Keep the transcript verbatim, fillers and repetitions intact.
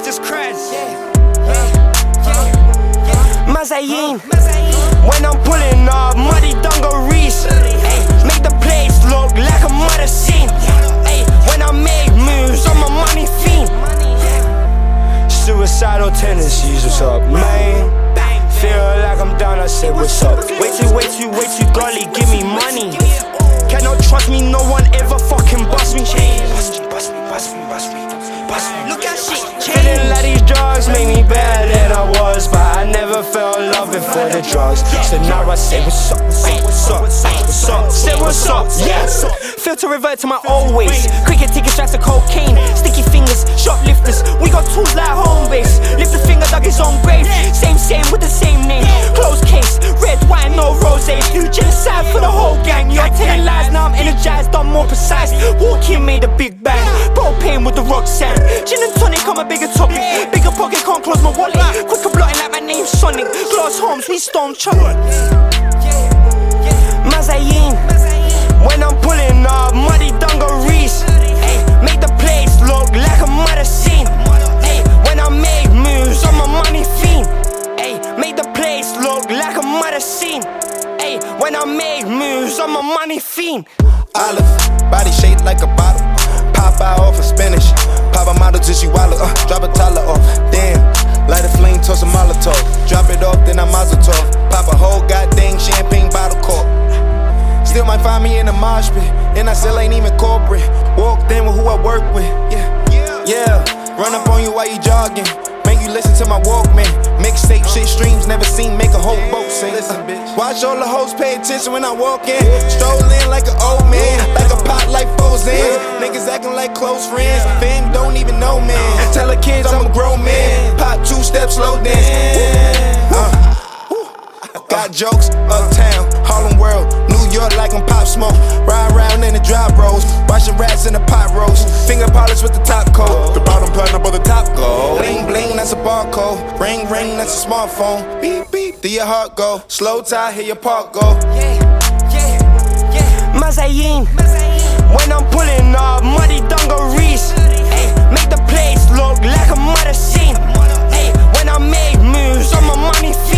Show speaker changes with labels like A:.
A: just crash.
B: Mazayin, when I'm pulling up, muddy dungarees. Ay, make the place look like a murder scene. Ay, when I make moves, I'm a money fiend. Suicidal tendencies, what's up, man? Feel like I'm down, I said, what's up? Way too, way too, way too golly, give me money. Cannot trust me, no one ever fucking bust me. Bust me, bust me, bust me, bust me, bust me.
A: Look at shit
B: Feeling like these drugs make me better than I was, but I never felt love before the drugs. So now I say what's up, what's up, what's up, what's up, say what's up, yes. Feel to revert to my old ways. Cricket tickets, tracks of cocaine, sticky fingers, shoplifters. We got tools like home base. Lift the finger, dug his own grave. Same, same with the same name. Closed case, red wine, no rosé. Do genocide for the whole gang. You're telling lies, now I'm energized, I'm more precise. Walking made a big bang. Propane with the rock sand. Gin and tonic, I'm a bigger topic. Bigger pocket, can't close my wallet. Quicker blotting like my name's Sonic. Glass homes, we storm chocolate. Mazayin, when I'm pulling up, muddy dungarees. Ay, make the place look like a murder scene. Ay, when I make moves, I'm a money fiend. Ay, make the place look like a murder scene. Ay, when I make moves, I'm a money fiend.
C: Olive, body shaped like a bottle. Pop out off of spinach. Pop a model till she wallow. Uh, drop a toddler off. Damn. Light a flame, toss a Molotov. Drop it off, then I mazel tov. Pop a whole goddamn champagne bottle cork. Still might find me in a mosh pit, and I still ain't even corporate. Walked in with who I work with. Yeah, yeah. Run up on you while you jogging. Make you listen to my Walkman. Mixtape shit streams, never seen make a whole boat sing. Listen, bitch. Watch all the hoes pay attention when I walk in. Stroll in like an old man, like a pot like foes in. Niggas acting like close friends. Fam don't even know man. Tell the kids I'm a grown man. Pop two steps, slow dance. Uh. Got jokes, uptown, Harlem World, New York like I'm Pop Smoke. Ride around in the drop rolls, washing rats in the pot roast. Finger polish with the top coat, the bottom button up on the top go. Bling bling, that's a barcode. Ring ring, that's a smartphone. Beep beep, do your heart go? Slow tie, hear your park go.
B: Mazayin, when I'm pulling up, muddy dungarees. Ay, make the place look like a murder scene. Ay, when I make moves, I'm a money fiend.